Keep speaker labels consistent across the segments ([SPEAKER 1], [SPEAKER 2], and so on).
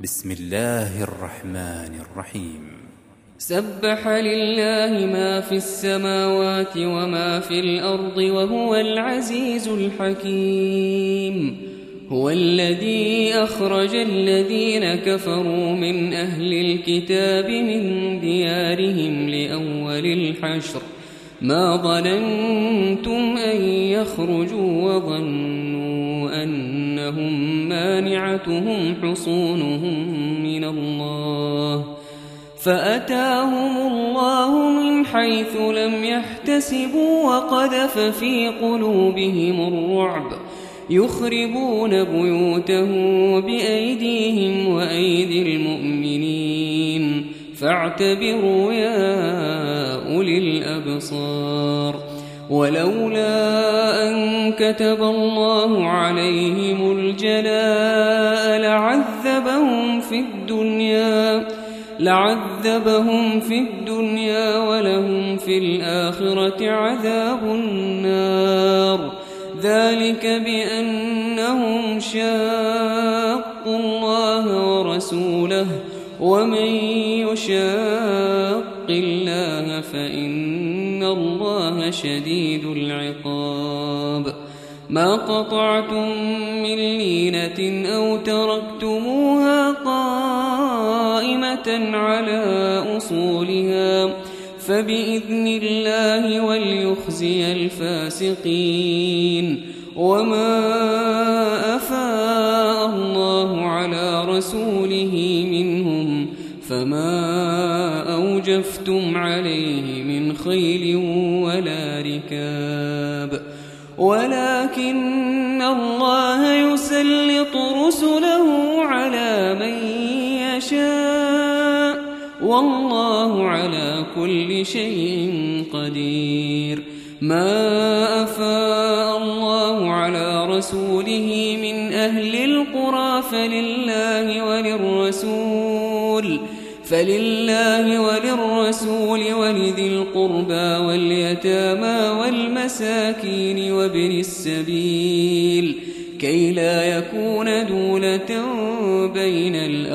[SPEAKER 1] بسم الله الرحمن الرحيم.
[SPEAKER 2] سبح لله ما في السماوات وما في الأرض وهو العزيز الحكيم. هو الذي أخرج الذين كفروا من أهل الكتاب من ديارهم لأول الحشر ما ظننتم أن يخرجوا وظنوا أنهم مانعتهم حصونهم من الله فأتاهم الله من حيث لم يحتسبوا وقذف في قلوبهم الرعب يخربون بيوتهم بأيديهم وأيدي المؤمنين فاعتبروا يا أولي الأبصار. ولولا أن كتب الله عليهم الجلاء لعذبهم في الدنيا ولهم في الآخرة عذاب النار. ذلك بأنهم شاقوا الله ورسوله ومن يشاق الله فإن الله شديد العقاب. ما قطعتم من لينة أو تركتموها قائمة على أصولها فبإذن الله وليخزي الفاسقين. وما أفاء الله على رسوله منهم فما أوجفتم عليه من خيل ولا ركاب ولكن الله يسلط رسله على من يشاء والله على كل شيء قدير. ما أفاء الله على رسوله من أهل القرى فلله وللرسول ولذي القربى واليتامى والمساكين وابن السبيل كي لا يكون دولة بين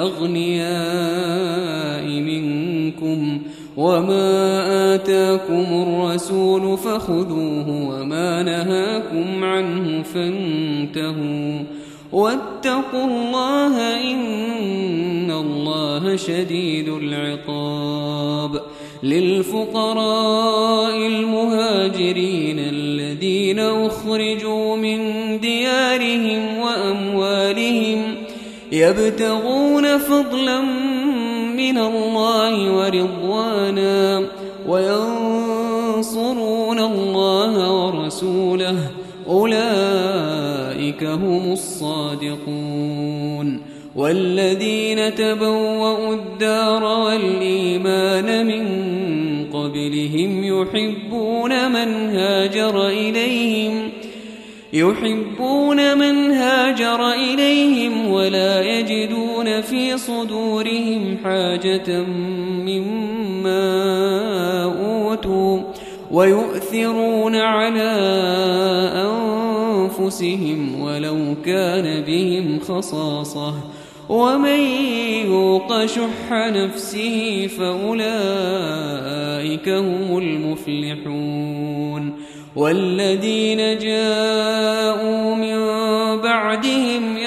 [SPEAKER 2] الأغنياء منكم. وما آتاكم الرسول فخذوه وما نهاكم عنه فانتهوا واتقوا الله إن الله شديد العقاب. للفقراء المهاجرين الذين أخرجوا من ديارهم وأموالهم يبتغون فضلا من الله ورضوانا وينصرون الله ورسوله أولئك هم الصادقون. والذين تبوأوا الدار والإيمان من قبلهم يحبون من هاجر إليهم ولا يجدون في صدورهم حاجة مما أوتوا ويؤثرون على أنفسهم ولو كان بهم خصاصة ومن يوق شح نفسه فأولئك هم المفلحون. والذين جاءوا من بعدهم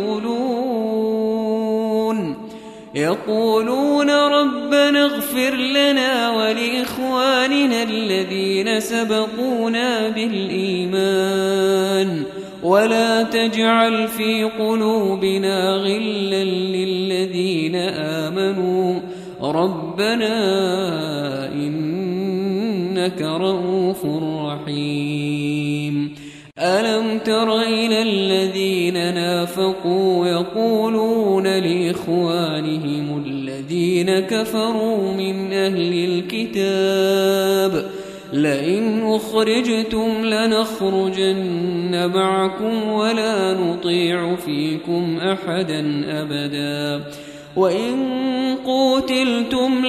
[SPEAKER 2] يقولون ربنا اغفر لنا ولإخواننا الذين سبقونا بالإيمان ولا تجعل في قلوبنا غلا للذين آمنوا ربنا إنك رؤوف رحيم. ألم تر إلى الذين نافقوا يقولون لإخوانهم الذين كفروا من أهل الكتاب لئن أخرجتم لنخرجن معكم ولا نطيع فيكم أحدا أبدا وإن قوتلتم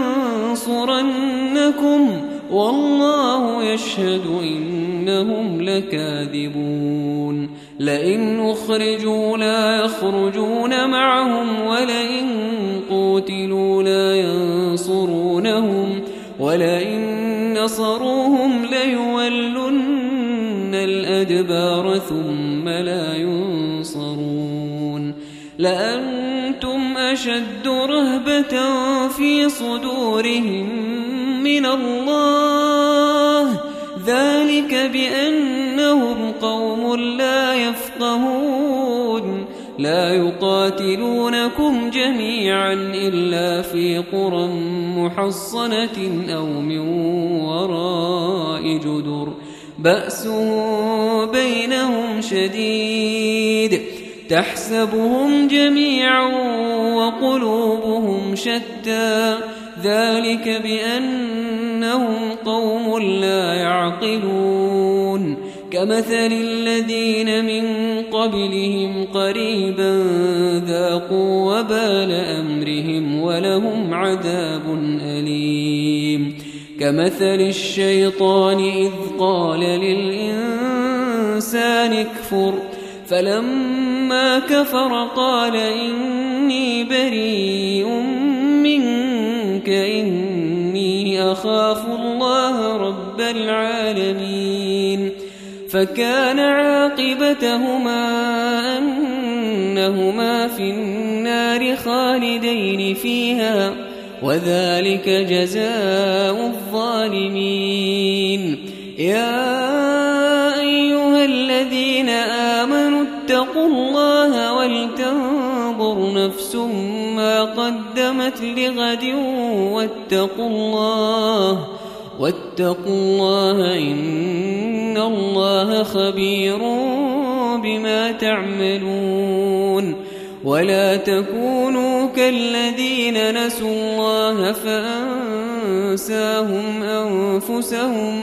[SPEAKER 2] لننصرنكم والله يشهد إنهم لكاذبون. لئن أخرجوا لا يخرجون معهم ولئن قوتلوا لا ينصرونهم ولئن نصروهم ليولن الأدبار ثم لا ينصرون لأنتم أشد رهبة في صدورهم من الله ذلك بأنهم قوم لا يفقهون لا يقاتلونكم جميعا إلا في قرى محصنة أو من وراء جدر بأسهم بينهم شديد تحسبهم جميعا وقلوبهم شتى ذلك بأنهم قوم لا يعقلون كمثل الذين من قبلهم قريبا ذاقوا وبال أمرهم ولهم عذاب أليم كمثل الشيطان إذ قال للإنسان اكفر فلما كفر قال إني بريء منك إني أخاف الله رب العالمين فكان عاقبتهما أنهما في النار خالدين فيها وذلك جزاء الظالمين يا أيها الذين آمنوا اتقوا الله ولتنظر نفس ما قدمت لغد واتقوا الله إن الله خبير بما تعملون ولا تكونوا كالذين نسوا الله فأنساهم أنفسهم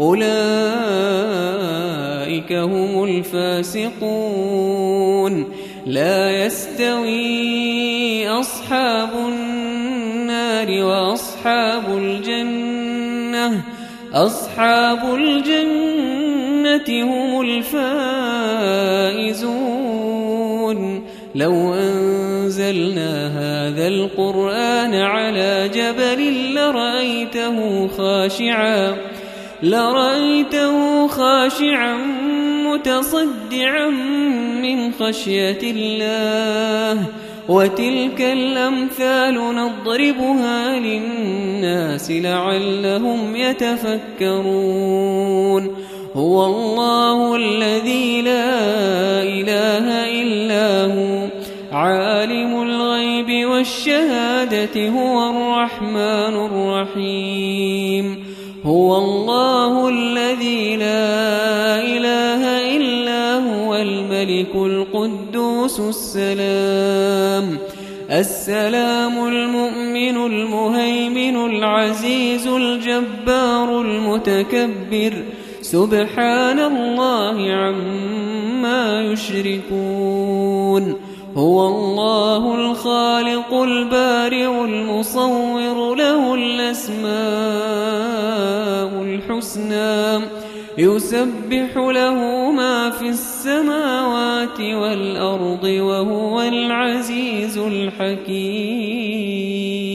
[SPEAKER 2] أولئك هم الفاسقون لا يستوي أصحاب النار وأصحاب الجنة هم الفائزون لو أنزلنا هذا القرآن على جبل لرأيته خاشعا متصدعا من خشية الله وتلك الأمثال نضربها للناس لعلهم يتفكرون هو الله الذي لا إله إلا هو عالم الغيب والشهادة هو الرحمن الرحيم هو الله الذي لا إله إلا هو الملك القدوس السلام المؤمن المهيمن العزيز الجبار المتكبر سبحان الله عما يشركون هو الله الخالق البارئ المصور له الأسماء الحسنى يسبح له ما في السماوات والأرض وهو العزيز الحكيم